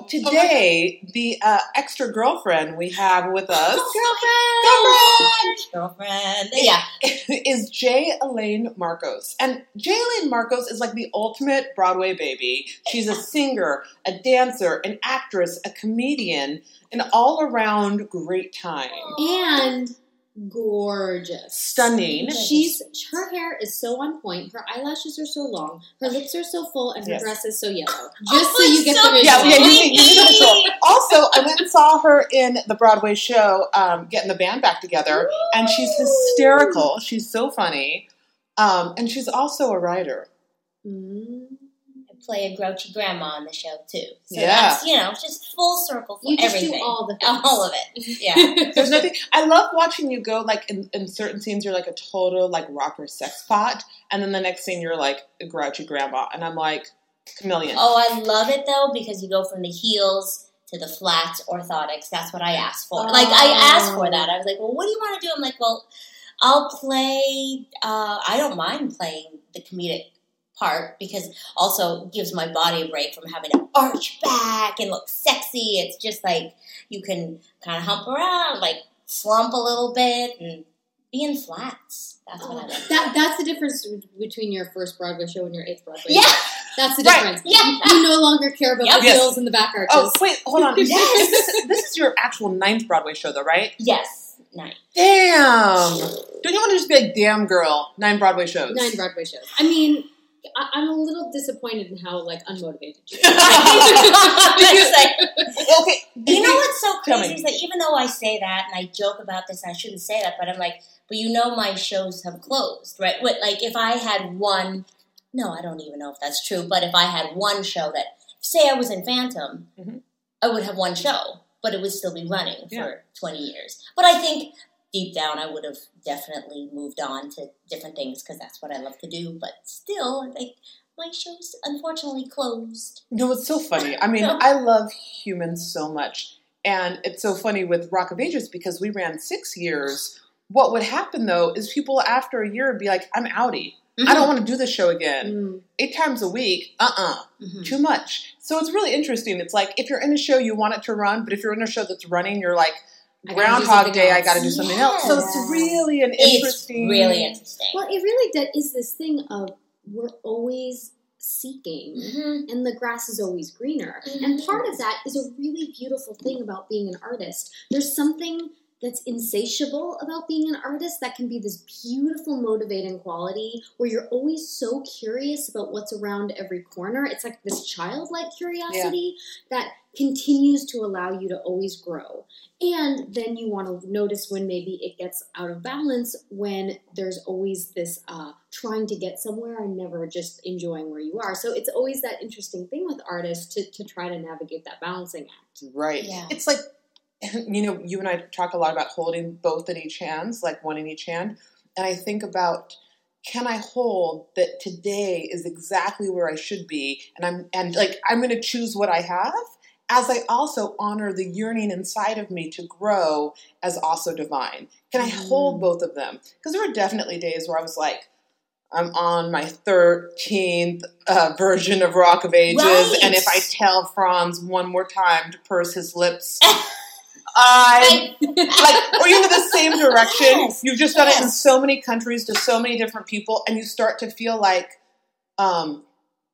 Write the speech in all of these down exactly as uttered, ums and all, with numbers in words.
today, the uh, extra girlfriend we have with us, girlfriend, girlfriend, girlfriend, yeah, is J. Elaine Marcos. And J. Elaine Marcos is like the ultimate Broadway baby. She's a singer, a dancer, an actress, a comedian, an all-around great time. And gorgeous. Stunning. She's her hair is so on point. Her eyelashes are so long. Her lips are so full, and her Yes. dress is so yellow. Just Oh, so you get so the visual. Yeah, yeah, you need, you need the visual. Also, I went and saw her in the Broadway show, um, getting the band back together, and she's hysterical. She's so funny, um, and she's also a writer. Mm. play a grouchy grandma on the show too. So Yeah. that's, you know, just full circle for You just everything. do all the things. All of it. Yeah. There's nothing. I love watching you go. Like in, in certain scenes, you're like a total like rocker sex pot, and then the next scene, you're like a grouchy grandma, and I'm like chameleon. Oh, I love it though because you go from the heels to the flats orthotics. That's what I asked for. Oh. Like I asked for that. I was like, well, what do you want to do? I'm like, well, I'll play. Uh, I don't mind playing the comedic part because also gives my body a break from having to arch back and look sexy. It's just like you can kind of hump around, like slump a little bit and be in flats. That's what I like. That that's the difference between your first Broadway show and your eighth Broadway Yeah. show. That's the Right. difference. Yeah. You no longer care about Yep. the Yes. heels and the back arches. Oh wait, hold on. Yes. this, this is your actual ninth Broadway show, though, right? Yes. Nice. Damn. Don't you want to just be like, damn girl, nine Broadway shows? Nine Broadway shows. I mean, I, I'm a little disappointed in how like unmotivated you are. It's like, Okay. you know what's so Tell crazy me. is that even though I say that and I joke about this, and I shouldn't say that, but I'm like, but you know my shows have closed, right? What, like if I had one, no, I don't even know if that's true, but if I had one show that, say I was in Phantom, Mhm. I would have one show, but it would still be running Yeah. for twenty years. But I think deep down I would have definitely moved on to different things because that's what I love to do, but still, like, my show's unfortunately closed. No, it's so funny. I mean, I love humans so much. And it's so funny with Rock of Ages because we ran six years. What would happen, though, is people after a year would be like, I'm outie. I don't want to do this show again. Mm. Eight times a week, uh-uh. Mhm. Too much. So it's really interesting. It's like, if you're in a show, you want it to run. But if you're in a show that's running, you're like, I gotta do Groundhog something Day, I else. got to do something else. So it's Yes. really an It's interesting... really interesting. Well, it really does, is this thing of we're always seeking. Mhm. And the grass is always greener. Mhm. And part of that is a really beautiful thing about being an artist. There's something that's insatiable about being an artist that can be this beautiful, motivating quality where you're always so curious about what's around every corner. It's like this childlike curiosity that continues to allow you to always grow. And then you want to notice when maybe it gets out of balance, when there's always this uh, trying to get somewhere and never just enjoying where you are. So it's always that interesting thing with artists to, to try to navigate that balancing act. Right. Yeah. It's like, you know, you and I talk a lot about holding both in each hands, like one in each hand. And I think about, can I hold that today is exactly where I should be? And I'm, and like, I'm going to choose what I have, as I also honor the yearning inside of me to grow as also divine. Can I Mm. hold both of them? Because there were definitely days where I was like, I'm on my thirteenth uh, version of Rock of Ages, Right. and if I tell Franz one more time to purse his lips, I like, or you in the same direction. Yes. You've just done it in Yes. so many countries to so many different people, and you start to feel like um,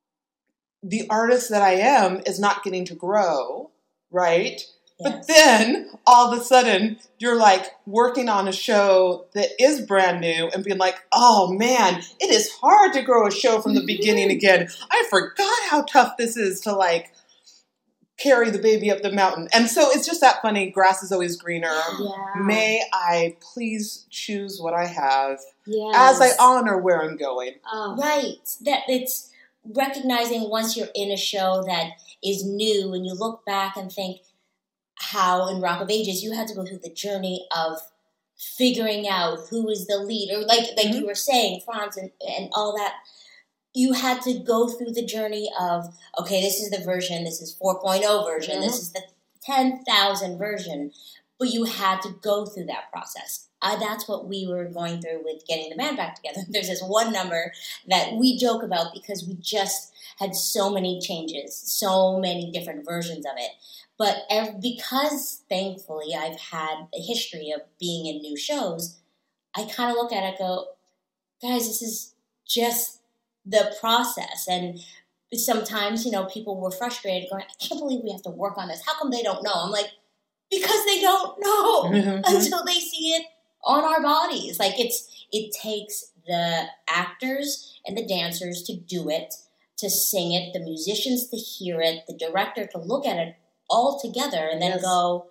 the artist that I am is not getting to grow, right? But Yes. then, all of a sudden, you're like working on a show that is brand new and being like, oh man, it is hard to grow a show from the beginning again. I forgot how tough this is to like carry the baby up the mountain. And so it's just that funny, grass is always greener. Yeah. May I please choose what I have Yes. as I honor where I'm going. Oh. Right. That it's recognizing once you're in a show that is new and you look back and think how in Rock of Ages you had to go through the journey of figuring out who is the lead, or like like Mhm. you were saying, Franz and, and all that. You had to go through the journey of, okay, this is the version, this is four point oh version, this is the ten thousand version. but you had to go through that process. Uh, that's what we were going through with getting the band back together. There's this one number that we joke about because we just had so many changes, so many different versions of it. But ev- because, thankfully, I've had a history of being in new shows, I kind of look at it and go, guys, this is just the process. And sometimes, you know, people were frustrated going, I can't believe we have to work on this. How come they don't know? I'm like, because they don't know Mm-hmm. until they see it on our bodies. Like it's, it takes the actors and the dancers to do it, to sing it, the musicians to hear it, the director to look at it all together and then Yes. go,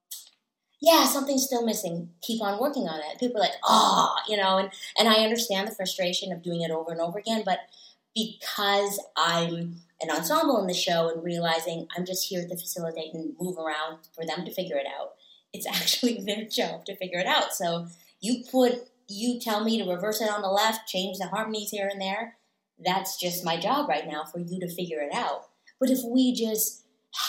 yeah, something's still missing. Keep on working on it. People are like, oh, you know, and, and I understand the frustration of doing it over and over again, but because I'm an ensemble in the show and realizing I'm just here to facilitate and move around for them to figure it out, it's actually their job to figure it out. So you put, you tell me to reverse it on the left, change the harmonies here and there. That's just my job right now for you to figure it out. But if we just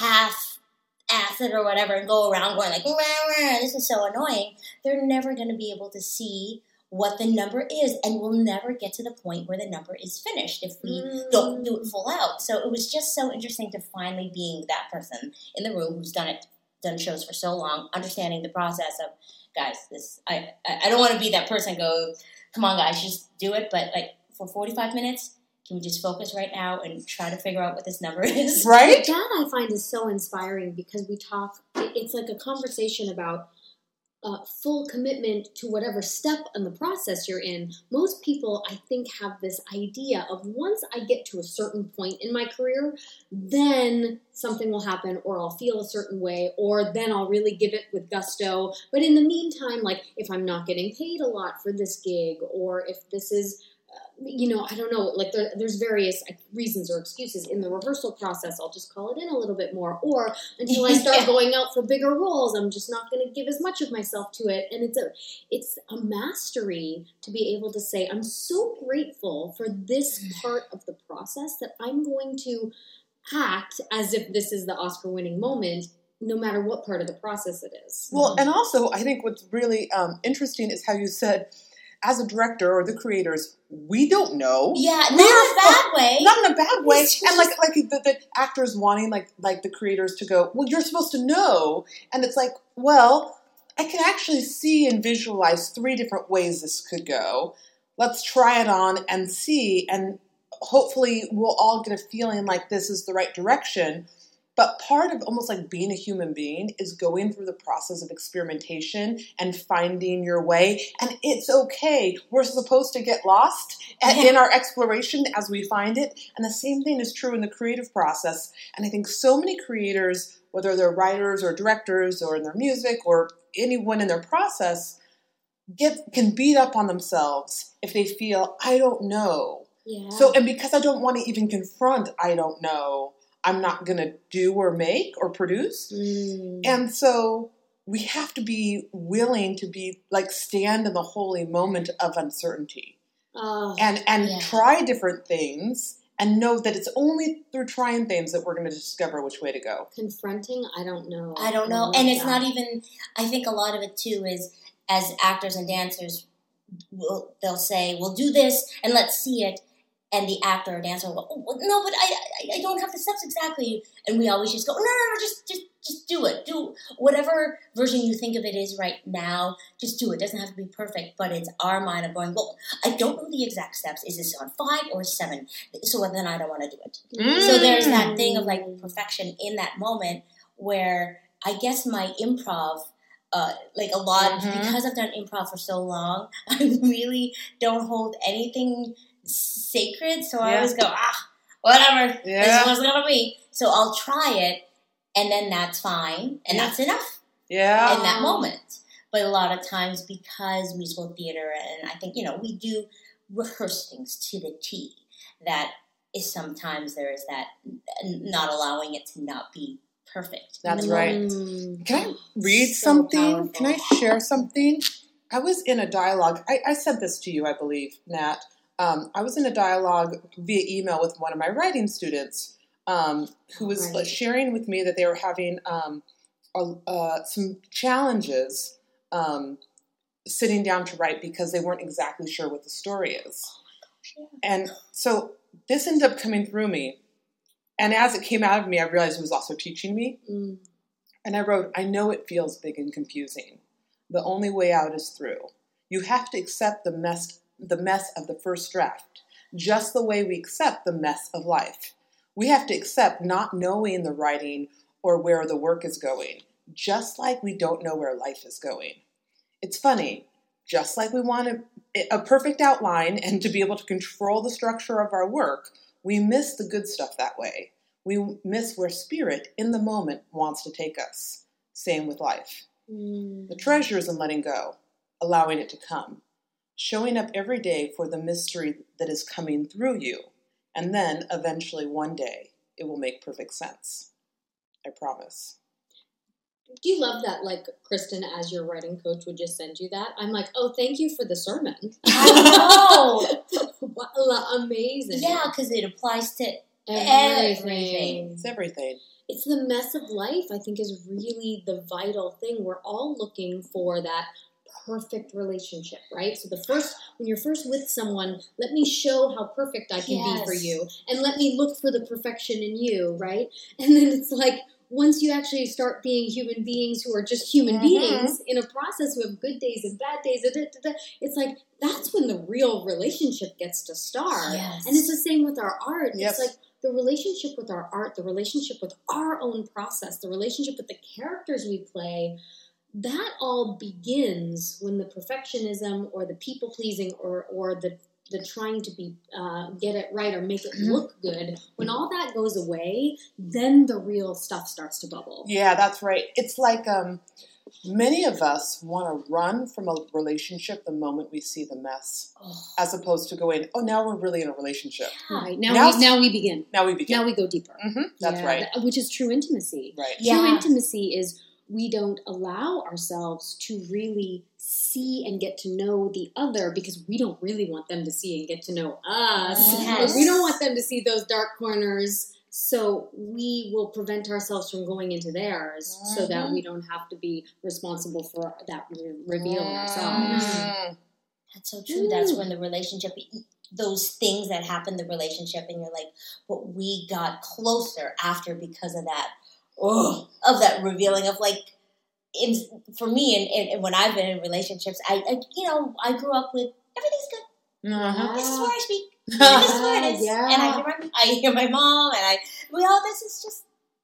half-ass it or whatever and go around going like, wah, wah, this is so annoying, they're never going to be able to see what the number is, and we'll never get to the point where the number is finished if we Mm. don't do it full out. So it was just so interesting to finally being that person in the room who's done it, done shows for so long, understanding the process of, guys, this I I don't want to be that person go, come on guys, just do it, but like for forty-five minutes, can we just focus right now and try to figure out what this number is? Right? That I find is so inspiring because we talk, it- it's like a conversation about uh, full commitment to whatever step in the process you're in. Most people, I think, have this idea of once I get to a certain point in my career, then something will happen or I'll feel a certain way or then I'll really give it with gusto. But in the meantime, like if I'm not getting paid a lot for this gig or if this is you know, I don't know, like there, there's various reasons or excuses in the rehearsal process. I'll just call it in a little bit more. Or until I start Yeah. going out for bigger roles, I'm just not going to give as much of myself to it. And it's a, it's a mastery to be able to say, I'm so grateful for this part of the process that I'm going to act as if this is the Oscar-winning moment, no matter what part of the process it is. Well, and also, I think what's really um, interesting is how you said, as a director or the creators, we don't know. Yeah, not in We're a bad way. Not in a bad way. It's And like just- like the, the actors wanting like like the creators to go, well, you're supposed to know. And it's like, well, I can actually see and visualize three different ways this could go. Let's try it on and see. And hopefully we'll all get a feeling like this is the right direction. But part of almost like being a human being is going through the process of experimentation and finding your way. And it's okay. We're supposed to get lost at, Yeah. in our exploration as we find it. And the same thing is true in the creative process. And I think so many creators, whether they're writers or directors or in their music or anyone in their process, get can beat up on themselves if they feel, I don't know. Yeah. So, and because I don't want to even confront, I don't know, I'm not going to do or make or produce. Mm. And so we have to be willing to be like stand in the holy moment of uncertainty Oh, and, and Yeah. try different things and know that it's only through trying things that we're going to discover which way to go. confronting, I don't know. I don't know. love And it's that. not even, I think a lot of it too is as actors and dancers, will they'll say, we'll do this and let's see it. And the actor or dancer will go, oh, well, no, but I, I I don't have the steps exactly. And we always just go, no, no, no, just, just, just do it. Do whatever version you think of it is right now. Just do it. It doesn't have to be perfect, but it's our mind of going, well, I don't know the exact steps. Is this on five or seven? So then I don't want to do it. Mm. So there's that thing of like perfection in that moment where I guess my improv, uh, like a lot, Mhm. because I've done improv for so long, I really don't hold anything sacred. So I Yeah. always go, ah, whatever, Yeah. this is what's going to be. So I'll try it, and then that's fine, and Yeah. that's enough Yeah. in that moment. But a lot of times, because musical theater, and I think, you know, we do rehearse things to the T, that is sometimes there is that not allowing it to not be perfect. That's right. Mm. Can I read So something? powerful. Can I share something? I was in a dialogue. I, I sent this to you, I believe, Nat. Um, I was in a dialogue via email with one of my writing students um, who was Right. sharing with me that they were having um, uh, some challenges um, sitting down to write because they weren't exactly sure what the story is. Yeah. And so this ended up coming through me. And as it came out of me, I realized it was also teaching me. Mm. And I wrote, I know it feels big and confusing. The only way out is through. You have to accept the mess, the mess of the first draft, just the way we accept the mess of life. We have to accept not knowing the writing or where the work is going, just like we don't know where life is going. It's funny, just like we want a, a perfect outline and to be able to control the structure of our work, we miss the good stuff that way. We miss where spirit in the moment wants to take us. Same with life. Mm. The treasure is in letting go, allowing it to come, showing up every day for the mystery that is coming through you, and then eventually one day it will make perfect sense. I promise. Do you love that, like, Kristen, as your writing coach, would just send you that? I'm like, oh, thank you for the sermon. I know. Wow, amazing. Yeah, because it applies to Everything. everything. It's everything. It's the mess of life, I think, is really the vital thing. We're all looking for that perfect relationship, right? So the first, when you're first with someone, let me show how perfect I can Yes. be for you, and let me look for the perfection in you, right? And then it's like, once you actually start being human beings who are just human Mhm. beings in a process who have good days and bad days, da, da, da, da, it's like, that's when the real relationship gets to start. Yes. And it's the same with our art. Yep. It's like the relationship with our art, the relationship with our own process, the relationship with the characters we play, that all begins when the perfectionism or the people pleasing or or the the trying to be uh, get it right or make it look good, when all that goes away, then the real stuff starts to bubble. Yeah, that's right. It's like um, many of us want to run from a relationship the moment we see the mess, Oh, as opposed to going, oh, now we're really in a relationship. Right now, Now- we, now we begin. Now we begin. Now we go deeper. hmm That's Yeah, right. that- which is true intimacy. Right. Yeah. True intimacy is we don't allow ourselves to really see and get to know the other because we don't really want them to see and get to know us. Yes. We don't want them to see those dark corners, so we will prevent ourselves from going into theirs so that Mhm. we don't have to be responsible for that re- revealing ourselves. Mm. that's so true. That's when the relationship, those things that happen, the relationship, and you're like, but we got closer after because of that, oh, of that revealing of like, in, for me, and, and, and when I've been in relationships, I, I, you know, I grew up with everything's good. Uh-huh. This is where I speak. Yeah, This is where it is. yeah. And I hear my, I hear my mom, and I, we all, this is just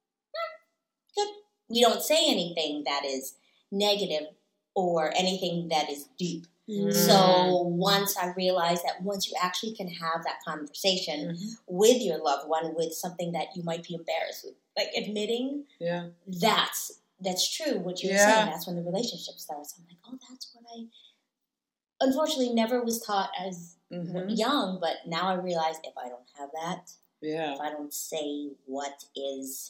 eh, good. We don't say anything that is negative or anything that is deep. Mm. So once I realized that once you actually can have that conversation Mhm. with your loved one, with something that you might be embarrassed with, like admitting Yeah. that's that's true. What you were Yeah. saying, that's when the relationship starts. I'm like, oh, that's what I unfortunately never was taught as hmm young, but now I realize if I don't have that, Yeah. if I don't say what is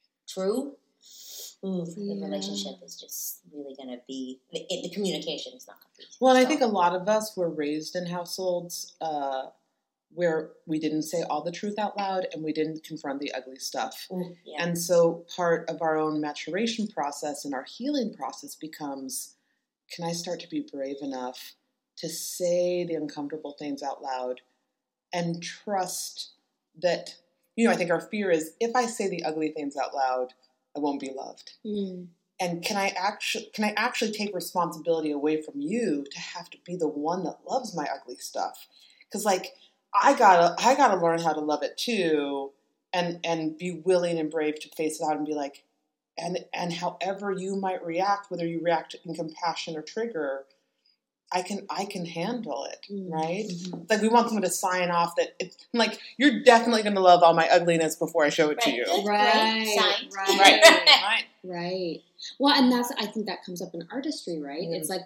true, ooh, the Yeah. relationship is just really going to be, the, it, the communication is not going to be. Well, and I strong. think a lot of us were raised in households uh, where we didn't say all the truth out loud and we didn't confront the ugly stuff. Ooh, yeah. And so part of our own maturation process and our healing process becomes, can I start to be brave enough to say the uncomfortable things out loud and trust that, you know, I think our fear is if I say the ugly things out loud, I won't be loved. Mm. And can I actually can I actually take responsibility away from you to have to be the one that loves my ugly stuff? Because like I gotta I gotta learn how to love it too, and and be willing and brave to face it out and be like, and and however you might react, whether you react in compassion or trigger, I can I can handle it, Mm. right? Mhm. It's like we want someone to sign off that it's like you're definitely going to love all my ugliness before I show it to Right. you. Good. Right, Signed. right. Right, right. Right. Well, and that's, I think that comes up in artistry, right? Mm. It's like,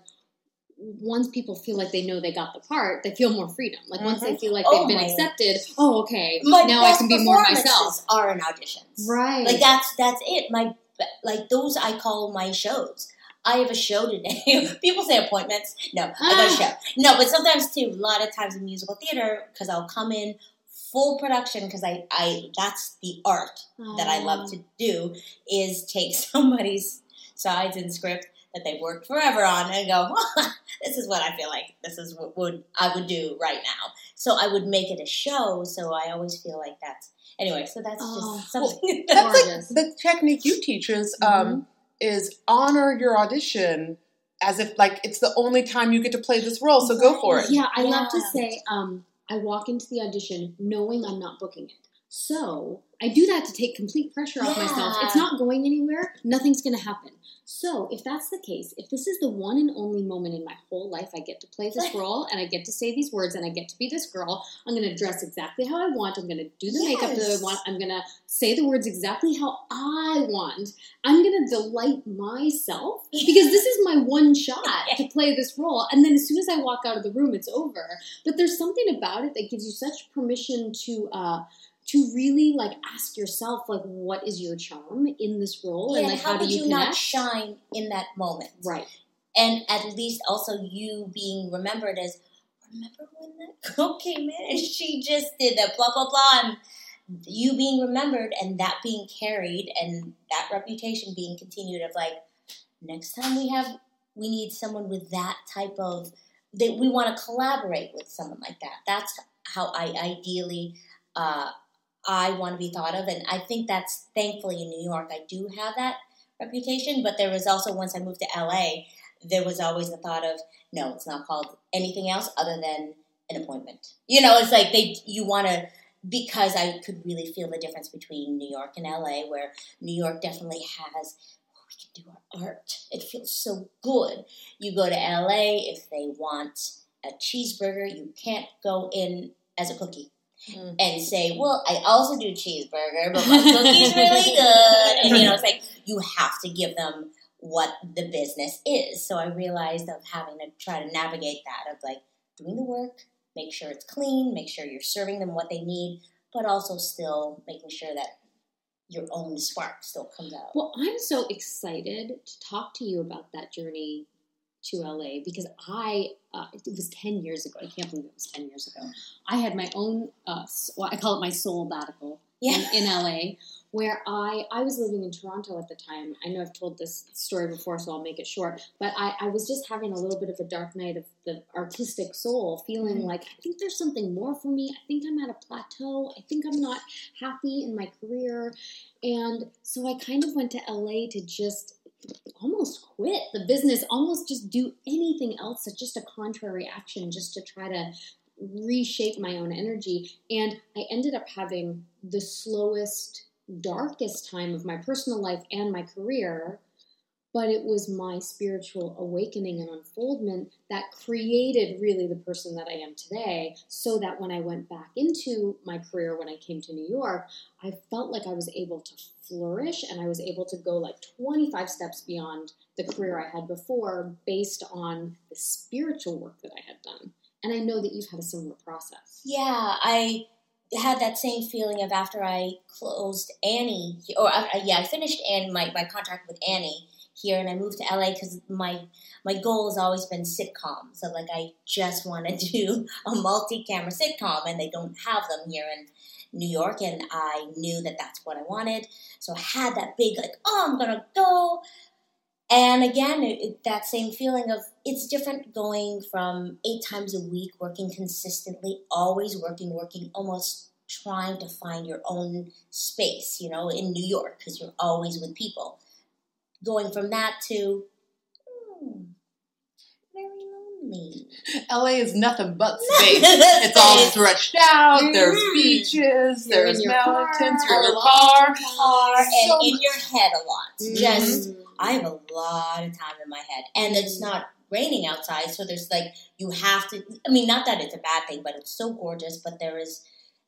once people feel like they know they got the part, they feel more freedom. Like, once they feel like Oh they've been my- accepted, oh, okay, My now I best can be more performances myself. are in auditions. Right. Like that's that's it. My like those I call my shows. I have a show today. People say appointments. No, I got a Ah. show. No, but sometimes too. A lot of times in musical theater, because I'll come in full production because I, I that's the art that I love to do is take somebody's sides in script that they've worked forever on and go, well, this is what I feel like this is what would I would do right now. So I would make it a show, so I always feel like that's, anyway, so that's Oh, just something. That's like Gorgeous. the technique you teach is um, Mhm. is honor your audition as if like it's the only time you get to play this role, so go for it. Yeah, I love to Yeah. say, um, I walk into the audition knowing I'm not booking it. So I do that to take complete pressure off Yeah. myself. It's not going anywhere. Nothing's going to happen. So if that's the case, if this is the one and only moment in my whole life I get to play this role and I get to say these words and I get to be this girl, I'm going to dress exactly how I want. I'm going to do the makeup that I Yes. want. I'm going to say the words exactly how I want. I'm going to delight myself because this is my one shot to play this role. And then as soon as I walk out of the room, it's over. But there's something about it that gives you such permission to uh, to really like ask yourself like, what is your charm in this role, Yeah, and like how, how, do would you, you not connect? shine in that moment? Right. And at least also you being remembered as, remember when that girl came in and she just did that blah, blah, blah, and you being remembered and that being carried and that reputation being continued of like, next time we have, we need someone with that type of, that we want to collaborate with someone like that. That's how I ideally, uh, I want to be thought of. And I think that's, thankfully in New York, I do have that reputation. But there was also, once I moved to L A, there was always the thought of, no, it's not called anything else other than an appointment. You know, it's like they, you want to, because I could really feel the difference between New York and L A, where New York definitely has, oh, we can do our art. It feels so good. You go to L A, if they want a cheeseburger, you can't go in as a cookie. Mm. And say, well, I also do cheeseburger, but my cookie's really good. And, you know, it's like you have to give them what the business is. So I realized of having to try to navigate that of like doing the work, make sure it's clean, make sure you're serving them what they need, but also still making sure that your own spark still comes out. Well, I'm so excited to talk to you about that journey to L A because I, uh, it was ten years ago. I can't believe it was ten years ago. I had my own, uh, well, I call it my soul sabbatical Yeah. in, in L A, where I, I was living in Toronto at the time. I know I've told this story before, so I'll make it short. But I, I was just having a little bit of a dark night of the artistic soul, feeling Mhm. like, I think there's something more for me. I think I'm at a plateau. I think I'm not happy in my career. And so I kind of went to L A to just almost quit the business, almost just do anything else that's just a contrary action, just to try to reshape my own energy. And I ended up having the slowest, darkest time of my personal life and my career, but it was my spiritual awakening and unfoldment that created really the person that I am today, so that when I went back into my career, when I came to New York, I felt like I was able to flourish and I was able to go like twenty-five steps beyond the career I had before based on the spiritual work that I had done. And I know that you've had a similar process. Yeah, I had that same feeling of after I closed Annie, or uh, yeah, I finished Annie, my, my contract with Annie here, and I moved to L A because my my goal has always been sitcom. So like I just want to do a multi-camera sitcom, and they don't have them here in New York, and I knew that that's what I wanted. So I had that big like, oh, I'm gonna go. And again, it, it, that same feeling of it's different going from eight times a week, working consistently, always working, working, almost trying to find your own space, you know, in New York, because you're always with people. Going from that to, hmm, very lonely. L A is nothing but space. It's all Space. stretched out. There's Mhm. beaches. You're There's in your mountains. car, You're in your alone. car. Car and So in your head a lot. Mhm. Just, Mm. I have a lot of time in my head. And it's not raining outside, so there's like, you have to, I mean, not that it's a bad thing, but it's so gorgeous, but there is,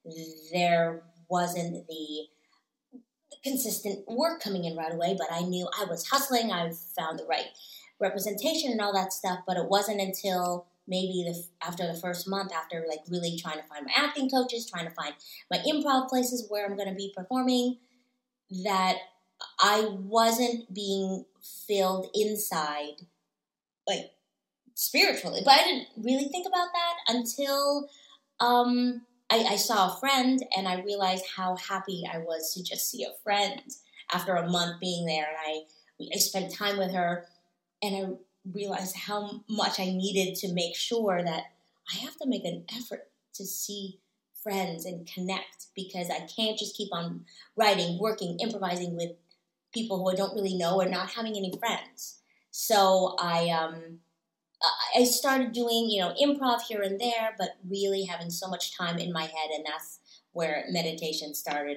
there wasn't the consistent work coming in right away, but I knew I was hustling, I found the right representation and all that stuff, but it wasn't until maybe the, after the first month, after like really trying to find my acting coaches, trying to find my improv places where I'm going to be performing, that I wasn't being filled inside, like, spiritually. But I didn't really think about that until um, I, I saw a friend, and I realized how happy I was to just see a friend after a month being there. And I I spent time with her, and I realized how much I needed to make sure that I have to make an effort to see friends and connect, because I can't just keep on writing, working, improvising with people who I don't really know or not having any friends. So I um, I started doing, you know, improv here and there, but really having so much time in my head, and that's where meditation started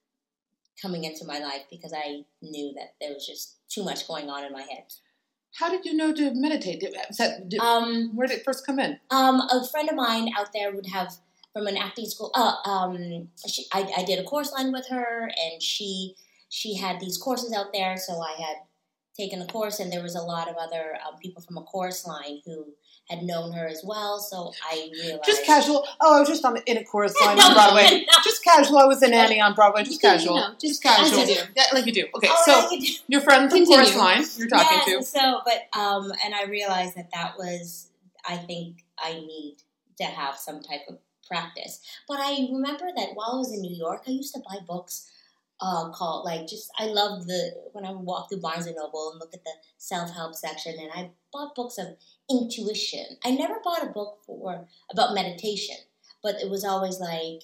coming into my life, because I knew that there was just too much going on in my head. How did you know to meditate? Did, that, did, Um, where did it first come in? Um, a friend of mine out there would have, from an acting school, uh, um, she, I, I did a course line with her, and she she had these courses out there, so I had taken a course, and there was a lot of other um, people from a chorus line who had known her as well, so I realized... Just casual. Oh, I was just on in a chorus line No, on Broadway. no. Just casual. I was in Annie on Broadway. Just You casual. know, just just casual. as you do. Yeah, like you do. Okay, Oh, so like you do. your friend from Continue. chorus line you're talking yes, to. so, but, um, and I realized that that was, I think I need to have some type of practice. But I remember that while I was in New York, I used to buy books uh, called, like, just, I loved the, when I would walk through Barnes and Noble and look at the self-help section, and I bought books of intuition. I never bought a book for, about meditation, but it was always like,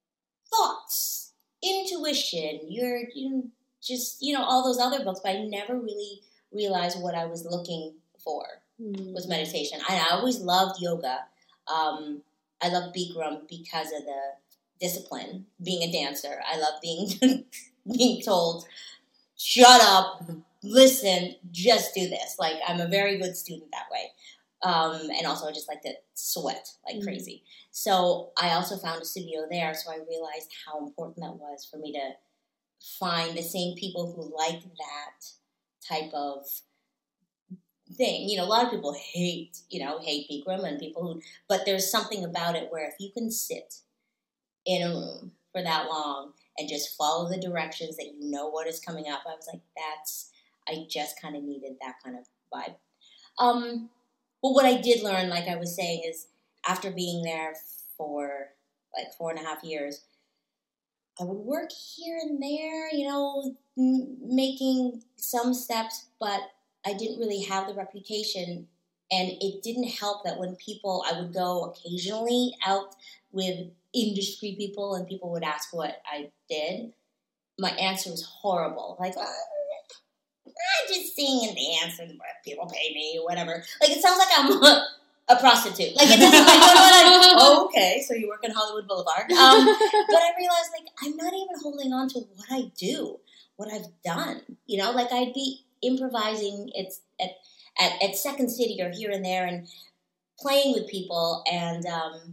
thoughts, intuition, you're, you just, you know, all those other books, but I never really realized what I was looking for Mm. was meditation. I, I always loved yoga. Um, I love Bikram because of the discipline, being a dancer. I love being being told, shut up, listen, just do this. Like, I'm a very good student that way. Um, and also I just like to sweat like Mm. crazy. So I also found a studio there, so I realized how important that was for me to find the same people who like that type of thing. You know, a lot of people hate, you know, hate Bikram and people who, but there's something about it where if you can sit in a room for that long and just follow the directions that you know what is coming up, I was like, that's, I just kind of needed that kind of vibe. Um, but what I did learn, like I was saying, is after being there for like four and a half years, I would work here and there, you know, m- making some steps, but I didn't really have the reputation, and it didn't help that when people, I would go occasionally out with industry people, and people would ask what I did. My answer was horrible. Like, oh, I just sing and dance, and people pay me, whatever. Like, it sounds like I'm a, a prostitute. Like, it doesn't, like, like, oh, okay, so you work in Hollywood Boulevard. Um, but I realized, like, I'm not even holding on to what I do, what I've done. You know, like, I'd be improvising it's at, at, at Second City or here and there and playing with people, and um,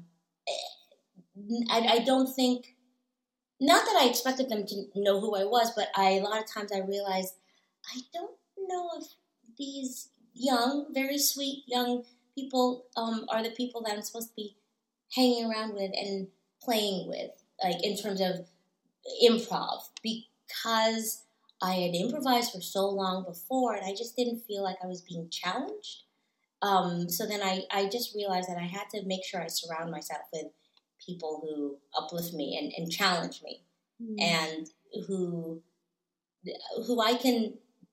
I, I don't think, not that I expected them to know who I was, but I, a lot of times I realized I don't know if these young, very sweet young people um, are the people that I'm supposed to be hanging around with and playing with, like in terms of improv, because I had improvised for so long before, and I just didn't feel like I was being challenged. Um, so then I, I just realized that I had to make sure I surround myself with people who uplift me and, and challenge me, mm. and who who I can,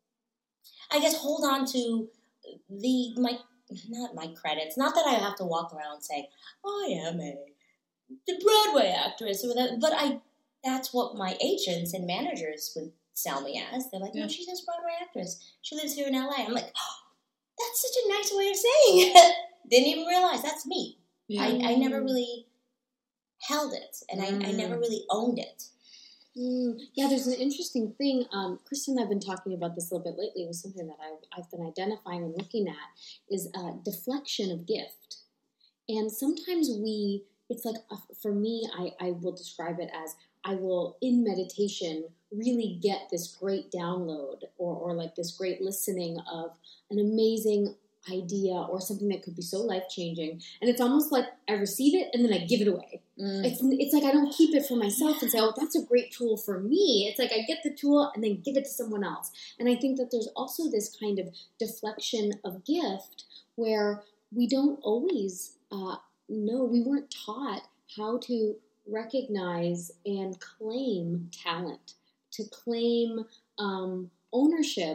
I guess, hold on to the my not my credits. Not that I have to walk around saying I am a the Broadway actress, or that, but I that's what my agents and managers would sell me as. They're like, no, yeah. she's this Broadway actress. She lives here in L A. I'm like, oh, that's such a nice way of saying it. Didn't even realize that's me. Yeah. I, I never really held it, and mm. I, I never really owned it. Mm. Yeah, there's an interesting thing. Um, Kristen and I have been talking about this a little bit lately. It was something that I've, I've been identifying and looking at is uh, deflection of gift. And sometimes we, it's like, uh, for me, I, I will describe it as I will, in meditation, really get this great download or, or like this great listening of an amazing idea or something that could be so life-changing. And it's almost like I receive it and then I give it away. Mm. It's it's like I don't keep it for myself and say, oh, that's a great tool for me. It's like I get the tool and then give it to someone else. And I think that there's also this kind of deflection of gift where we don't always uh, know, we weren't taught how to recognize and claim talent, to claim um, ownership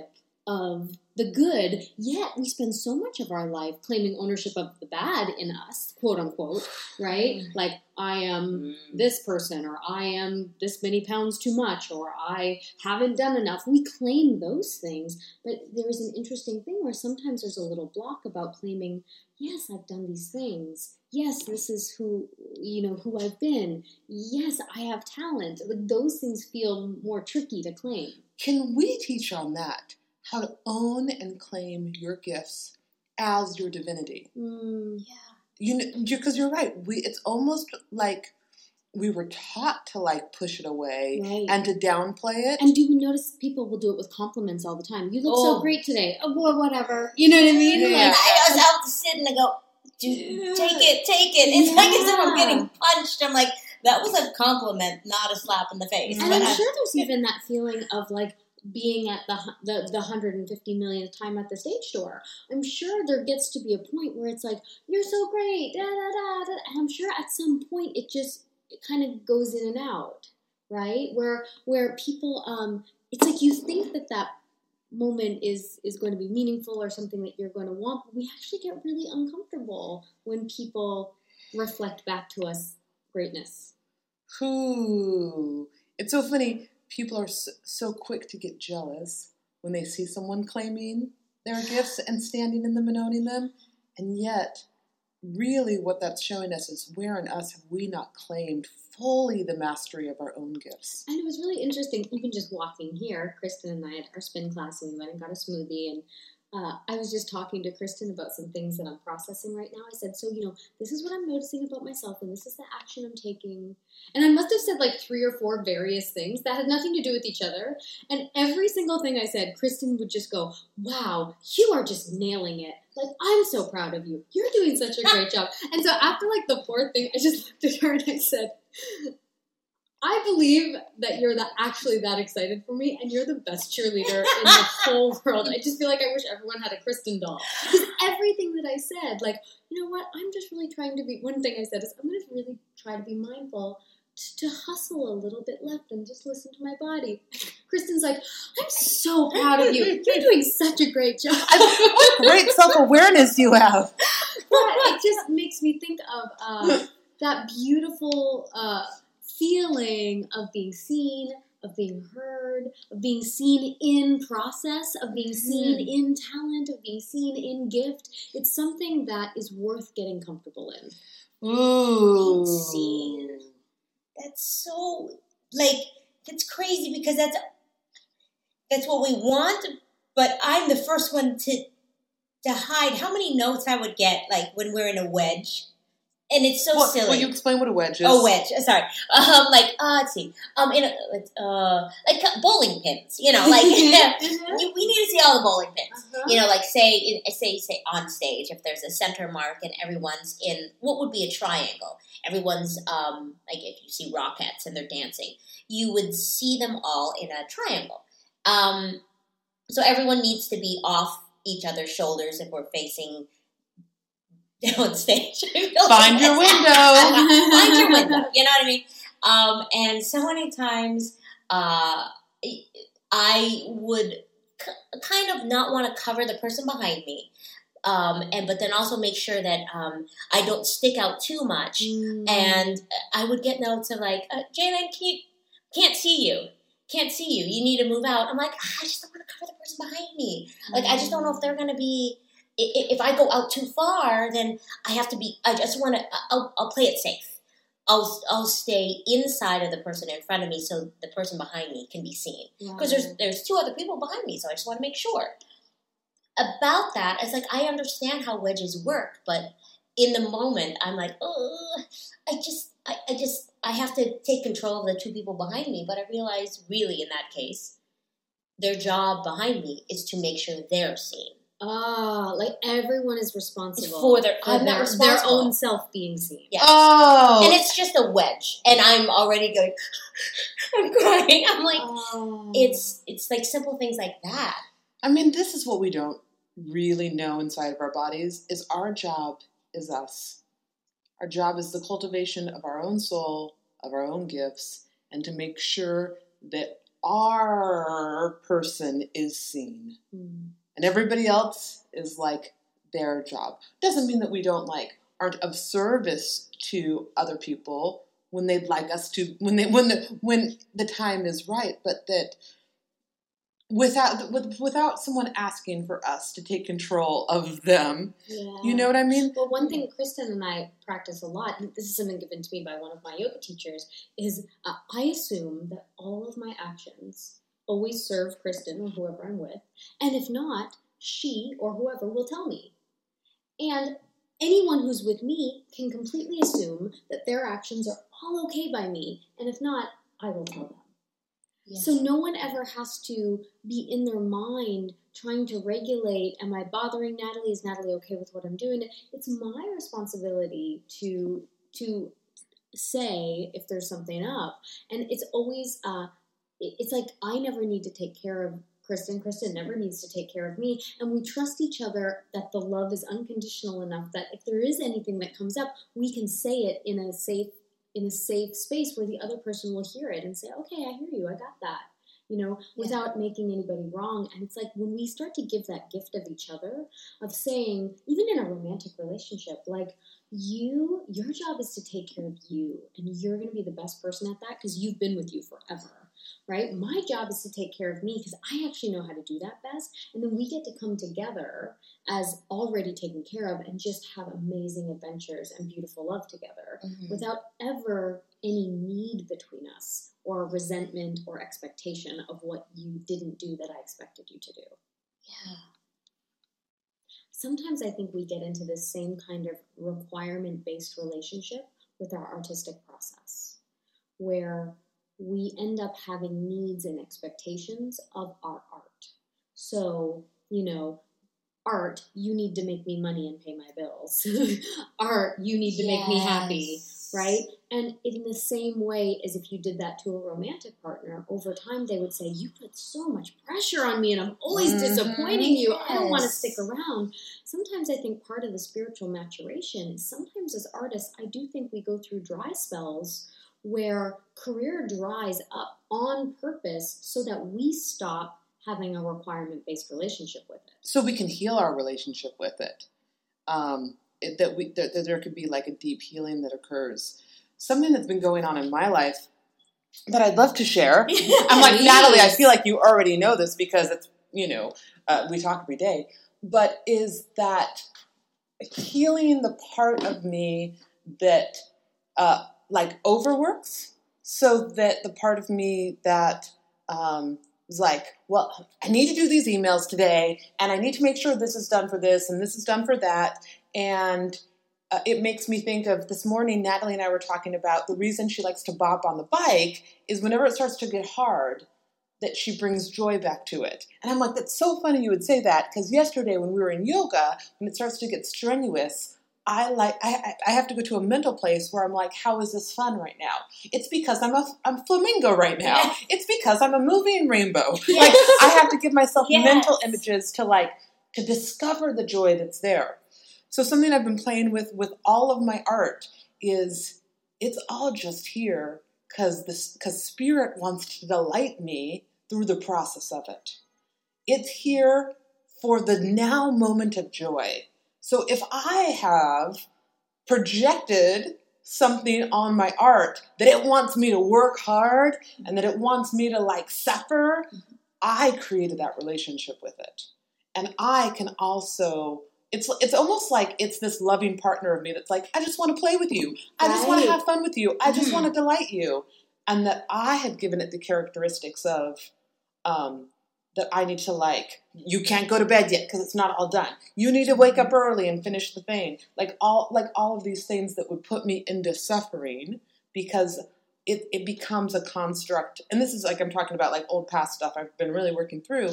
of the good, yet we spend so much of our life claiming ownership of the bad in us, quote unquote, right? Mm. Like, I am mm. this person, or I am this many pounds too much, or I haven't done enough. We claim those things, but there's an interesting thing where sometimes there's a little block about claiming, yes, I've done these things. Yes, this is who, you know, who I've been. Yes, I have talent. Like, those things feel more tricky to claim. Can we teach on that? How to own and claim your gifts as your divinity. Mm. Yeah. You know, because you're right. We it's almost like we were taught to like push it away right. and to downplay it. And do you notice people will do it with compliments all the time? You look oh. so great today. Oh, well, whatever. You know what I mean? Yeah. Like, I just have to sit and I go, Dude, take it, take it. It's yeah. like as if I'm getting punched. I'm like, that was a compliment, not a slap in the face. And but I'm I, sure there's even that feeling of like, being at the, the the one hundred fifty millionth time at the stage door. I'm sure there gets to be a point where it's like, you're so great, da da da da. And I'm sure at some point it just it kind of goes in and out, right? Where where people, um, it's like you think that that moment is is going to be meaningful or something that you're going to want, but we actually get really uncomfortable when people reflect back to us greatness. Ooh, it's so funny. People are so, so quick to get jealous when they see someone claiming their gifts and standing in them and owning them. And yet, really what that's showing us is where in us have we not claimed fully the mastery of our own gifts. And it was really interesting, even just walking here, Kristen and I at our spin class, and we went and got a smoothie, and Uh, I was just talking to Kristen about some things that I'm processing right now. I said, so, you know, this is what I'm noticing about myself, and this is the action I'm taking. And I must have said like three or four various things that had nothing to do with each other. And every single thing I said, Kristen would just go, wow, you are just nailing it. Like, I'm so proud of you. You're doing such a great job. And so after like the fourth thing, I just looked at her and I said, I believe that you're that actually that excited for me, and you're the best cheerleader in the whole world. I just feel like I wish everyone had a Kristen doll. Because everything that I said, like, you know what, I'm just really trying to be, one thing I said is, I'm going to really try to be mindful to, to hustle a little bit left and just listen to my body. Kristen's like, I'm so proud of you. You're doing such a great job. What great self-awareness you have. But it just makes me think of uh, that beautiful uh, feeling of being seen, of being heard, of being seen in process, of being seen mm. in talent, of being seen in gift. It's something that is worth getting comfortable in. Ooh. Being seen. That's so, like, that's crazy because that's that's what we want, but I'm the first one to to hide. How many notes I would get, like, when we're in a wedge? And it's so well, silly. Will you explain what a wedge is? Oh, wedge. Sorry. Um, like, uh, let's see. Um, in a, uh, like bowling pins. You know, like mm-hmm. you, we need to see all the bowling pins. Uh-huh. You know, like say, in, say, say on stage, if there's a center mark and everyone's in what would be a triangle. Everyone's um, like if you see Rockettes and they're dancing, you would see them all in a triangle. Um, so everyone needs to be off each other's shoulders if we're facing on stage. Find your window. Find your window. You know what I mean? Um, and so many times uh, I would c- kind of not want to cover the person behind me. Um, and but then also make sure that um, I don't stick out too much. Mm. And I would get notes of like, uh, Jalen, can you, can't see you. Can't see you. You need to move out. I'm like, ah, I just don't want to cover the person behind me. Like, mm. I just don't know if they're going to be... If I go out too far, then I have to be, I just want to, I'll, I'll play it safe. I'll I'll stay inside of the person in front of me so the person behind me can be seen. Because wow. there's there's two other people behind me, so I just want to make sure. About that, it's like, I understand how wedges work, but in the moment, I'm like, oh, I just, I, I just, I have to take control of the two people behind me. But I realize, really, in that case, their job behind me is to make sure they're seen. Ah, like everyone is responsible for their, for I'm their, not responsible. their own self being seen. Yes. Oh, and it's just a wedge, and I'm already going. I'm crying. I'm like, oh. it's it's like simple things like that. I mean, this is what we don't really know inside of our bodies. Is our job is us. Our job is the cultivation of our own soul, of our own gifts, and to make sure that our person is seen. Mm. And everybody else is like their job. Doesn't mean that we don't like aren't of service to other people when they'd like us to, when they when the when the time is right, but that without with, without someone asking for us to take control of them. Yeah. You know what I mean? Well, one thing Kristen and I practice a lot, and this is something given to me by one of my yoga teachers, is uh, I assume that all of my actions always serve Kristen or whoever I'm with, and if not, she or whoever will tell me. And anyone who's with me can completely assume that their actions are all okay by me, and if not, I will tell them. Yes. So no one ever has to be in their mind trying to regulate, am I bothering Natalie? Is Natalie okay with what I'm doing? It's my responsibility to to say if there's something up. And it's always, uh, it's like I never need to take care of Kristen. Kristen never needs to take care of me. And we trust each other that the love is unconditional enough that if there is anything that comes up, we can say it in a safe in a safe space where the other person will hear it and say, okay, I hear you, I got that, you know, yeah. without making anybody wrong. And it's like when we start to give that gift of each other, of saying, even in a romantic relationship, like you, your job is to take care of you, and you're going to be the best person at that because you've been with you forever, right? My job is to take care of me because I actually know how to do that best. And then we get to come together as already taken care of and just have amazing adventures and beautiful love together mm-hmm. without ever any need between us or resentment or expectation of what you didn't do that I expected you to do. Yeah. Sometimes I think we get into this same kind of requirement-based relationship with our artistic process, where we end up having needs and expectations of our art. So, you know, art, you need to make me money and pay my bills. Art, you need to yes. make me happy, right? And in the same way as if you did that to a romantic partner, over time they would say, you put so much pressure on me and I'm always mm-hmm. disappointing you. Yes. I don't want to stick around. Sometimes I think part of the spiritual maturation is sometimes as artists, I do think we go through dry spells where career dries up on purpose so that we stop having a requirement-based relationship with it. So we can heal our relationship with it. Um, it that we that, that there could be like a deep healing that occurs. Something that's been going on in my life that I'd love to share. I'm like, Natalie, I feel like you already know this because it's, you know, uh, we talk every day. But is that healing the part of me that uh, like overworks, so that the part of me that um, is like, well, I need to do these emails today, and I need to make sure this is done for this, and this is done for that, and uh, it makes me think of this morning, Natalie and I were talking about the reason she likes to bop on the bike is whenever it starts to get hard, that she brings joy back to it. And I'm like, that's so funny you would say that, because yesterday when we were in yoga, when it starts to get strenuous, I like I I have to go to a mental place where I'm like, how is this fun right now? It's because I'm a I'm flamingo right now. Yeah. It's because I'm a moving rainbow. Yes. Like I have to give myself yes. mental images to like to discover the joy that's there. So something I've been playing with with all of my art is it's all just here because this because spirit wants to delight me through the process of it. It's here for the now moment of joy. So if I have projected something on my art that it wants me to work hard and that it wants me to like suffer, I created that relationship with it. And I can also, it's it's almost like it's this loving partner of me that's like, I just want to play with you. I just right. want to have fun with you. I just mm-hmm. want to delight you. And that I have given it the characteristics of, um, that I need to like, you can't go to bed yet because it's not all done. You need to wake up early and finish the thing. Like all like all of these things that would put me into suffering because it, it becomes a construct. And this is like I'm talking about like old past stuff I've been really working through.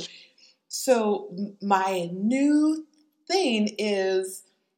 So my new thing is,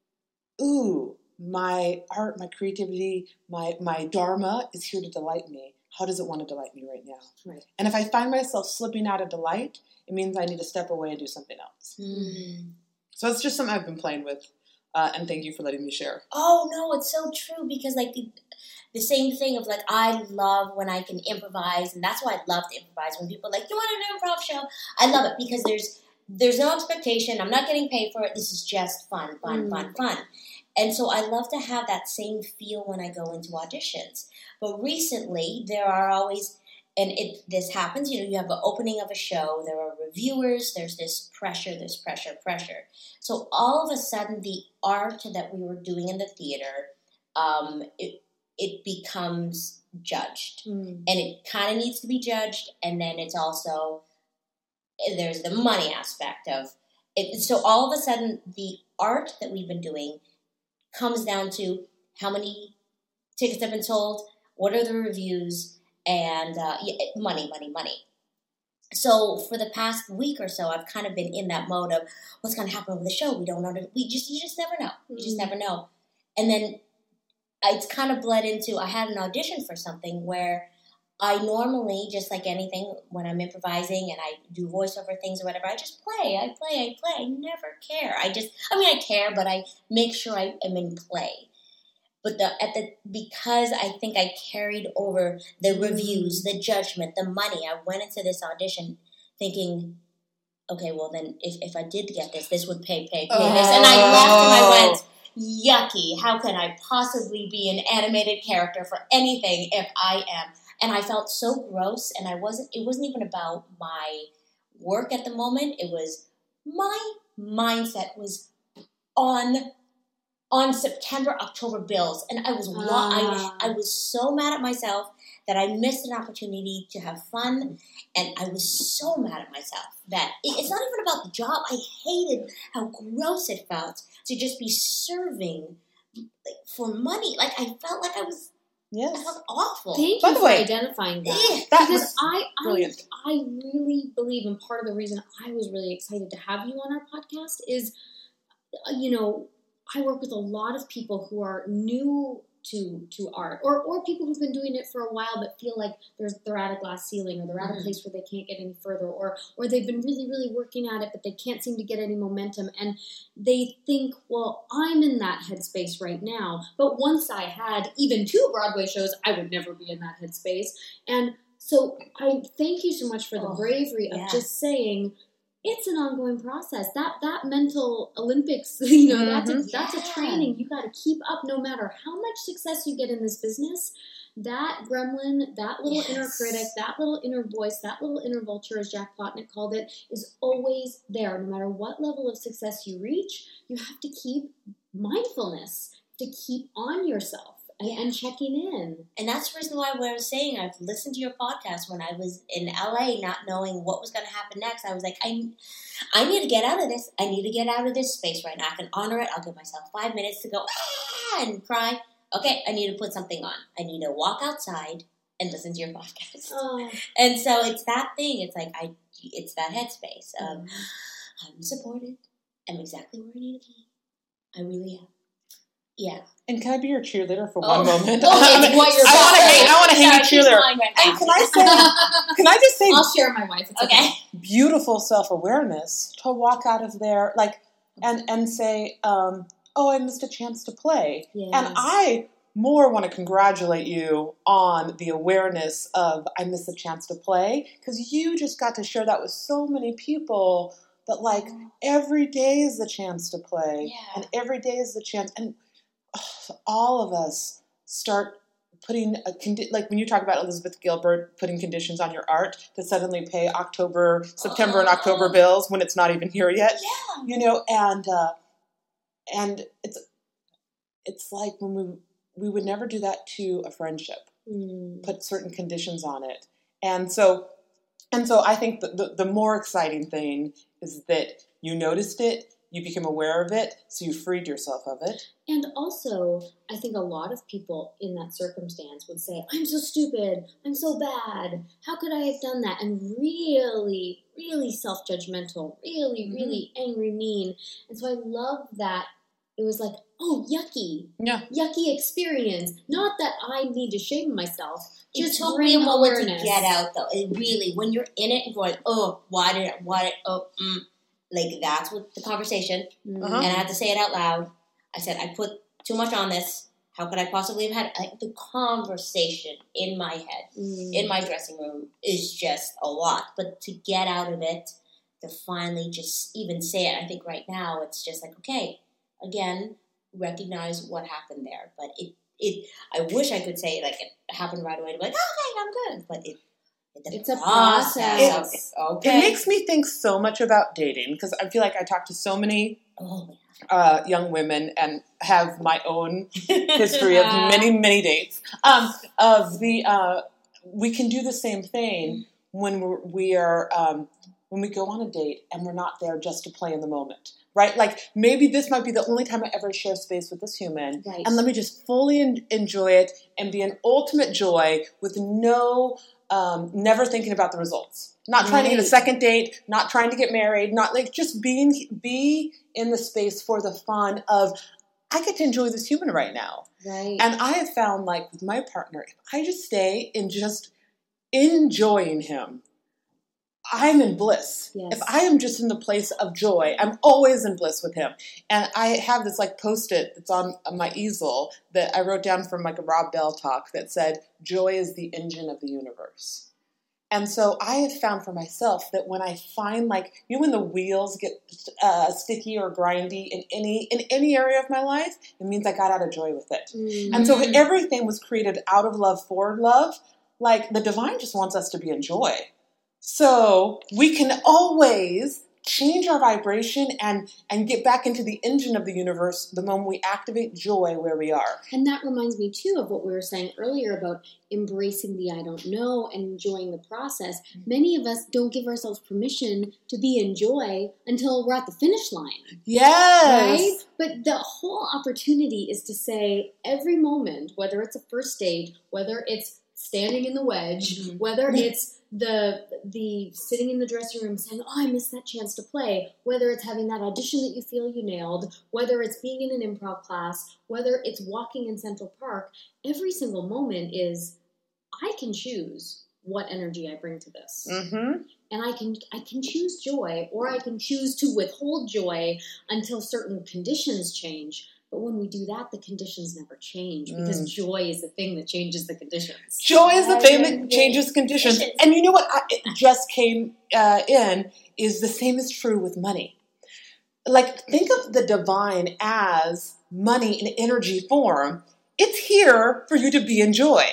ooh, my art, my creativity, my my dharma is here to delight me. How does it want to delight me right now? Right. And if I find myself slipping out of delight, it means I need to step away and do something else. Mm. So it's just something I've been playing with. Uh, and thank you for letting me share. Oh, no, it's so true because, like, the same thing of like, I love when I can improvise, and that's why I love to improvise. When people are like, you want an improv show? I love it because there's there's no expectation. I'm not getting paid for it. This is just fun, fun, mm. fun, fun. And so I love to have that same feel when I go into auditions. But recently, there are always, and it this happens, you know, you have an opening of a show, there are reviewers, there's this pressure, there's pressure, pressure. So all of a sudden, the art that we were doing in the theater, um, it, it becomes judged. Mm. And it kind of needs to be judged, and then it's also, there's the money aspect of it. So all of a sudden, the art that we've been doing comes down to how many tickets have been sold, what are the reviews, and uh, yeah, money, money, money. So for the past week or so, I've kind of been in that mode of what's going to happen with the show. We don't know. We just, you just never know. You just never know. And then it's kind of bled into, I had an audition for something where I normally, just like anything, when I'm improvising and I do voiceover things or whatever, I just play, I play, I play. I never care. I just, I mean, I care, but I make sure I am in play. But the at the because I think I carried over the reviews, the judgment, the money. I went into this audition thinking, okay, well then, if, if I did get this, this would pay, pay, pay oh. this. And I left and I went, yucky, how can I possibly be an animated character for anything if I am? And I felt so gross, and I wasn't, it wasn't even about my work at the moment. It was, my mindset was on, on September, October bills. And I was, uh. I, I was so mad at myself that I missed an opportunity to have fun. And I was so mad at myself that it, it's not even about the job. I hated how gross it felt to just be serving like, for money. Like, I felt like I was, Yes. I felt awful. Thank By you for way, identifying that. Yeah, that because I, I, I really believe, and part of the reason I was really excited to have you on our podcast is, you know, I work with a lot of people who are new to to art, or or people who've been doing it for a while but feel like there's they're at a glass ceiling, or they're at mm-hmm. a place where they can't get any further, or or they've been really really working at it but they can't seem to get any momentum, and they think, well, I'm in that headspace right now, but once I had even two Broadway shows, I would never be in that headspace. And so I thank you so much for the oh, bravery of yeah. just saying, it's an ongoing process. That that mental Olympics, you know, mm-hmm. that's a, that's yeah. a training. You got to keep up no matter how much success you get in this business. That gremlin, that little yes. inner critic, that little inner voice, that little inner vulture, as Jack Plotnick called it, is always there. No matter what level of success you reach, you have to keep mindfulness, to keep on yourself. And checking in. And that's the reason why I was saying I've listened to your podcast when I was in L A not knowing what was going to happen next. I was like, I, I need to get out of this. I need to get out of this space right now. I can honor it. I'll give myself five minutes to go ah, and cry. Okay, I need to put something on. I need to walk outside and listen to your podcast. Oh. And so it's that thing. It's like, I. It's that headspace. Um, mm. I'm supported. I'm exactly where I need to be. I really am. Yeah. And can I be your cheerleader for oh. one moment? Oh, I mean, what you're I want to hang. I want to hang a cheerleader. Right and can I say? Can I just say? I'll share my wife. It's okay. okay. Beautiful self-awareness to walk out of there, like, and and say, um, "Oh, I missed a chance to play," yes. and I more want to congratulate you on the awareness of I missed a chance to play, because you just got to share that with so many people. That like every day is a chance to play, yeah. and every day is a chance, and all of us start putting a condi- like when you talk about Elizabeth Gilbert putting conditions on your art to suddenly pay October, September, oh. and October bills when it's not even here yet. Yeah. You know, and uh, and it's it's like when we we would never do that to a friendship. Mm. Put certain conditions on it, and so and so I think the, the the more exciting thing is that you noticed it. You became aware of it, so you freed yourself of it. And also, I think a lot of people in that circumstance would say, I'm so stupid, I'm so bad, how could I have done that? And really, really self-judgmental, really, mm-hmm. really angry, mean. And so I love that it was like, oh, yucky. Yeah. Yucky experience. Not that I need to shame myself. Just bring awareness. To get out, though. It really, when you're in it and going, oh, why did I, why did, oh, mm. Like, that's what the conversation, uh-huh. and I had to say it out loud. I said, I put too much on this. how could I possibly have had I, the conversation in my head, Mm. in my dressing room, is just a lot. But to get out of it, to finally just even say it, I think right now it's just like, okay, again, recognize what happened there. But it, it I wish I could say like it happened right away to be like, okay, I'm good. But it, It's a process. of- okay. It makes me think so much about dating because I feel like I talk to so many oh, yeah. uh, young women and have my own history of many, many dates. Um, of the uh, we can do the same thing when we're, we are um, when we go on a date and we're not there just to play in the moment, right? Like maybe this might be the only time I ever share space with this human, Right. and let me just fully en- enjoy it and be an ultimate joy with no. Um, never thinking about the results. Not trying to get a Right. second date, not trying to get married, not like just being be in the space for the fun of I get to enjoy this human right now. Right. And I have found like with my partner, if I just stay in just enjoying him, I'm in bliss. Yes. If I am just in the place of joy, I'm always in bliss with him. And I have this like post-it that's on my easel that I wrote down from like a Rob Bell talk that said, joy is the engine of the universe. And so I have found for myself that when I find like, you know, when the wheels get uh, sticky or grindy in any in any area of my life, it means I got out of joy with it. Mm. And so everything was created out of love for love. Like the divine just wants us to be in joy. So we can always change our vibration and, and get back into the engine of the universe the moment we activate joy where we are. And that reminds me, too, of what we were saying earlier about embracing the I don't know and enjoying the process. Many of us don't give ourselves permission to be in joy until we're at the finish line. Yes. Right? But the whole opportunity is to say every moment, whether it's a first date, whether it's standing in the wedge, Mhm. whether it's the the sitting in the dressing room saying, oh, I missed that chance to play, whether it's having that audition that you feel you nailed, whether it's being in an improv class, whether it's walking in Central Park, every single moment is, I can choose what energy I bring to this. Mm-hmm. And I can I can choose joy, or I can choose to withhold joy until certain conditions change. But when we do that, the conditions never change because Mm. joy is the thing that changes the conditions. Joy is the Right. thing that changes conditions. Conditions. And you know what I, it just came uh, in is the same is true with money. Like, think of the divine as money in energy form. It's here for you to be in joy.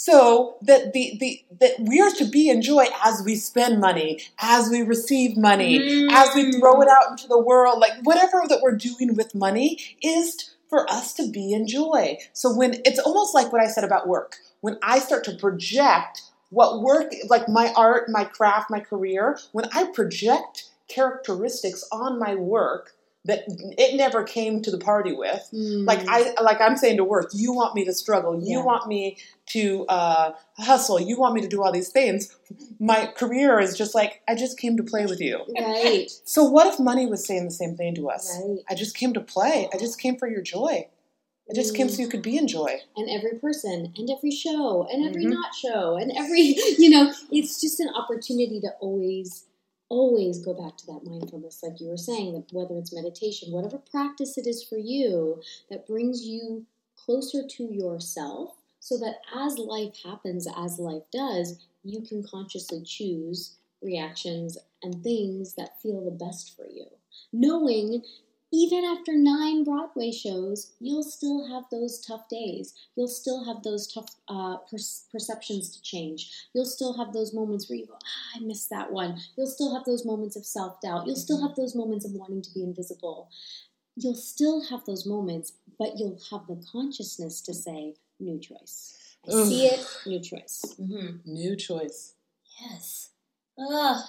So that the, the that we are to be in joy as we spend money, as we receive money, Mm. as we throw it out into the world. Like whatever that we're doing with money is for us to be in joy. So when it's almost like what I said about work. When I start to project what work, like my art, my craft, my career, when I project characteristics on my work that it never came to the party with. Mm. Like I, like I'm saying to work, you want me to struggle, you Yeah. want me to uh, hustle, you want me to do all these things. My career is just like, I just came to play with you. Right. So what if money was saying the same thing to us? Right. I just came to play. I just came for your joy. I just came so you could be in joy. And every person, and every show, and every Mhm. not show, and every, you know, it's just an opportunity to always, always go back to that mindfulness, like you were saying, that whether it's meditation, whatever practice it is for you that brings you closer to yourself, so that as life happens, as life does, you can consciously choose reactions and things that feel the best for you. Knowing even after nine Broadway shows, you'll still have those tough days. You'll still have those tough uh, per- perceptions to change. You'll still have those moments where you go, ah, I missed that one. You'll still have those moments of self-doubt. You'll still have those moments of wanting to be invisible. You'll still have those moments, but you'll have the consciousness to say, new choice. I Ugh. see it, new choice. Mm-hmm. New choice. Yes. Oh,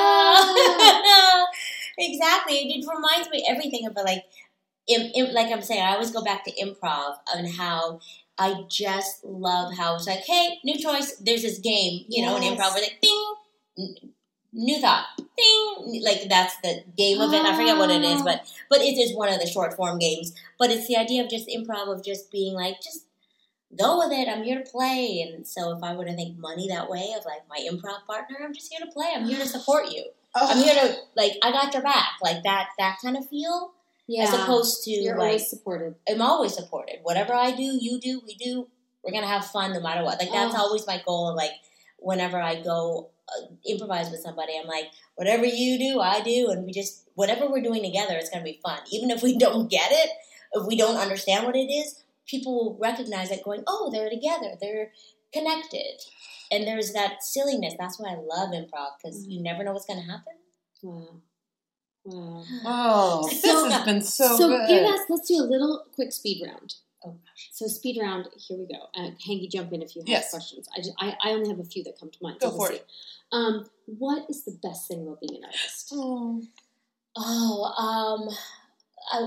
yeah. Exactly. It reminds me everything about like, im, im, like I'm saying, I always go back to improv and how I just love how it's like, hey, new choice. There's this game, you know, in Yes. improv where like, ding, n- new thought, ding. Like that's the game of it. I forget what it is, but but it is one of the short form games. But it's the idea of just improv of just being like, just go with it. I'm here to play. And so if I were to think money that way of like my improv partner, I'm just here to play. I'm here to support you. I'm here to, like, I got your back. Like that, that kind of feel. Yeah. As opposed to, You're like, always supported. I'm always supported. Whatever I do, you do, we do, we're going to have fun no matter what. Like, that's Oh. always my goal. Like, whenever I go uh, improvise with somebody, I'm like, whatever you do, I do, and we just, whatever we're doing together, it's going to be fun. Even if we don't get it, if we don't understand what it is, people will recognize it going, oh, they're together, they're connected. And there's that silliness. That's why I love improv, because you never know what's going to happen. Wow. Wow. Oh, this So- has been so, So good. give us, let's do a little quick speed round. Oh, gosh. So speed round, here we go. Uh, Hanky, jump in if you have Yes. questions. I, just, I, I only have a few that come to mind. Go so we'll for see. it. Um, what is the best thing about being an artist? Oh. Oh, um, I,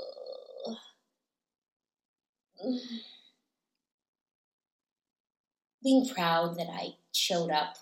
uh, being proud that I showed up.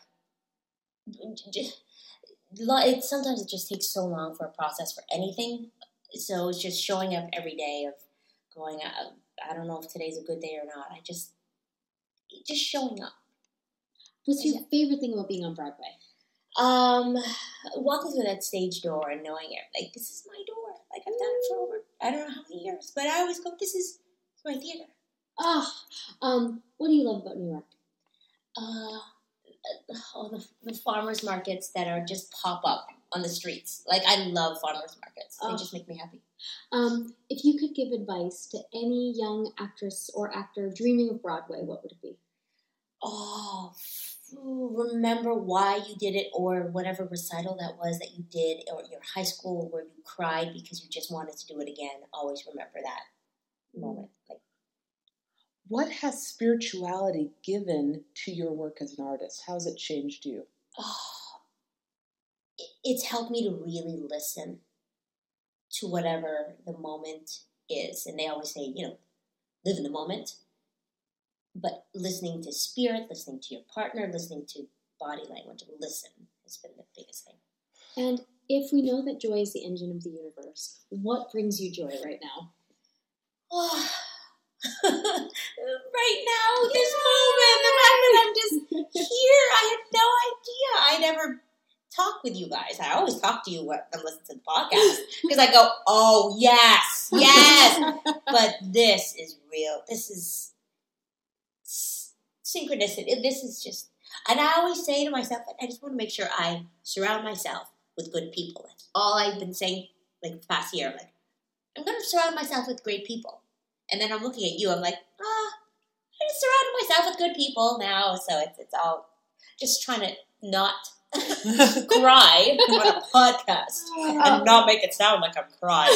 It, sometimes it just takes so long for a process for anything. So it's just showing up every day of going, uh, I don't know if today's a good day or not. I just, just showing up. What's your Yeah. favorite thing about being on Broadway? Um, walking through that stage door and knowing it, like, this is my door. Like, I've done it for over, I don't know how many years, but I always go, this is my theater. Oh, um, what do you love about New York? Uh, all the, the farmers markets that are just pop up on the streets. Like, I love farmers markets. They Oh. just make me happy. Um, if you could give advice to any young actress or actor dreaming of Broadway, what would it be? Oh, remember why you did it, or whatever recital that was that you did, or your high school where you cried because you just wanted to do it again. Always remember that moment. Like, What has spirituality given to your work as an artist? How has it changed you? oh, it, it's helped me to really listen to whatever the moment is. And they always say, you know, live in the moment. But listening to spirit, listening to your partner, listening to body language, listen has been the biggest thing. And if we know that joy is the engine of the universe, what brings you joy right now? Oh, right now, this moment, the fact that I'm just here, I had no idea. I never talk with you guys. I always talk to you when I listen to the podcast because I go, oh, yes, yes. But this is real. This is synchronicity. This is just, and I always say to myself, I just want to make sure I surround myself with good people. That's all I've been saying like the past year. Like, I'm going to surround myself with great people. And then I'm looking at you, I'm like, ah, I just surrounded myself with good people now. So it's it's all just trying to not cry on a podcast and not make it sound like I'm crying.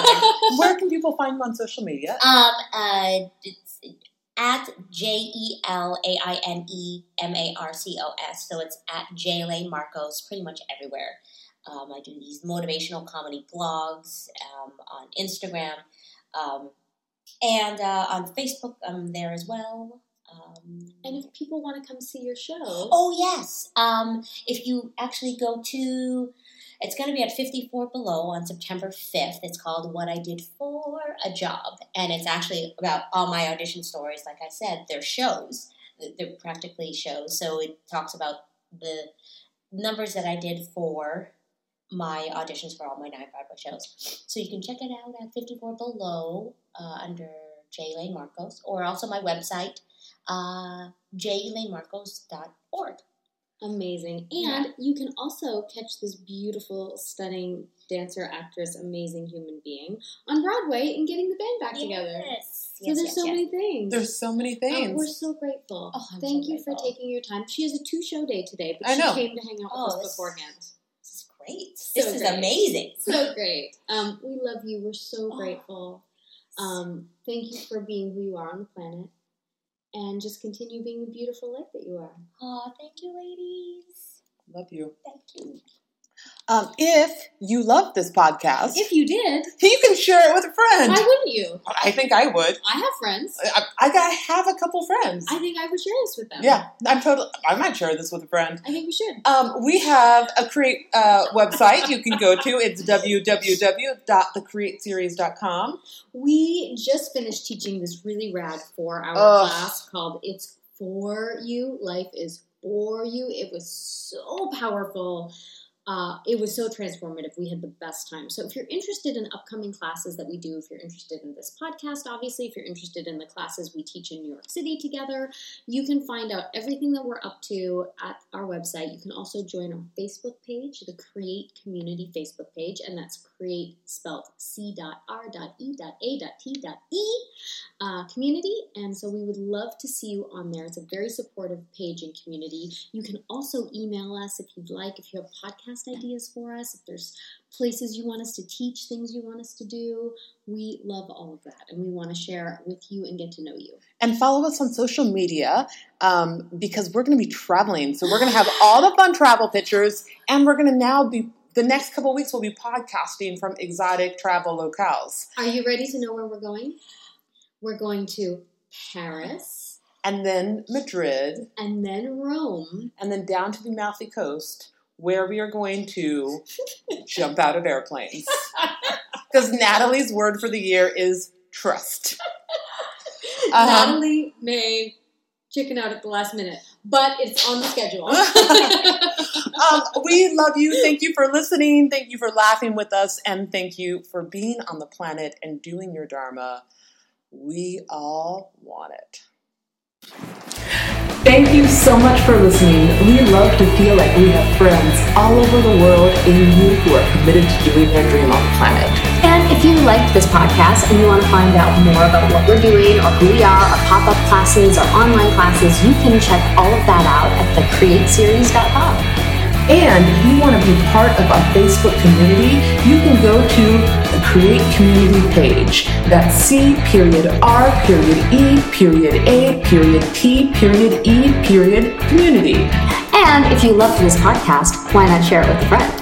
Where can people find you on social media? Um, uh, it's at J E L A I N E M A R C O S. So it's at Jaylane Marcos pretty much everywhere. Um, I do these motivational comedy blogs um, on Instagram. Um, and uh, on Facebook, I'm there as well. Um, And if people want to come see your show, oh, yes. Um, if you actually go to, it's going to be at fifty-four Below on September fifth. It's called What I Did for a Job. And it's actually about all my audition stories. Like I said, they're shows. They're practically shows. So it talks about the numbers that I did for my auditions for all my nine Broadway shows. So you can check it out at fifty-four Below uh, under Jaylane Marcos, or also my website, uh, jaylane marcos dot org. amazing. And you can also catch this beautiful, stunning dancer, actress, amazing human being on Broadway and getting the band back together. Yes. So yes, there's yes, so yes. many things. There's so many Oh, things. we're so grateful. Oh, I'm Thank so you for grateful. taking your time. She has a two-show day today, but I she know. came to hang out with Oh, us this- beforehand. This is great. So this is great. amazing. So great. Um, we love you. We're so Oh. grateful. Um, thank you for being who you are on the planet. And just continue being the beautiful light that you are. Oh, thank you, ladies. Love you. Thank you. Um, if you love this podcast, If you did, you can share it with a friend. why wouldn't you? I think I would. I have friends. I, I got have a couple friends. I think I would share this with them. Yeah, I'm totally. I might share this with a friend. I think we should. Um, we have a create uh, website you can go to. It's w w w dot the create series dot com. We just finished teaching this really rad four-hour Ugh. class called It's For You. Life is For You. It was so powerful. Uh, it was so transformative. We had the best time. So if you're interested in upcoming classes that we do, if you're interested in this podcast, obviously, if you're interested in the classes we teach in New York City together, you can find out everything that we're up to at our website. You can also join our Facebook page, the Create Community Facebook page, and that's Create spelled C R E A T E uh, community. And so we would love to see you on there. It's a very supportive page and community. You can also email us if you'd like, if you have podcast ideas for us, if there's places you want us to teach, things you want us to do. We love all of that, and we want to share with you and get to know you. And follow us on social media um, because we're going to be traveling. So we're going to have all the fun travel pictures, and we're going to now be, the next couple of weeks we'll be podcasting from exotic travel locales. Are you ready to know where we're going? We're going to Paris. And then Madrid. And then Rome. And then down to the Amalfi Coast, where we are going to jump out of airplanes. Because Natalie's word for the year is trust. Um, Natalie may chicken out at the last minute, but it's on the schedule. um, we love you. Thank you for listening. Thank you for laughing with us. And thank you for being on the planet and doing your Dharma. We all want it. Thank you so much for listening. We love to feel like we have friends all over the world in you who are committed to doing their dream on the planet. And if you liked this podcast and you want to find out more about what we're doing or who we are, our pop-up classes, our online classes, you can check all of that out at the create series dot com. And if you want to be part of our Facebook community, you can go to the Create Community page. That's C period R period E period A period T period E period community. And if you loved this podcast, why not share it with a friend?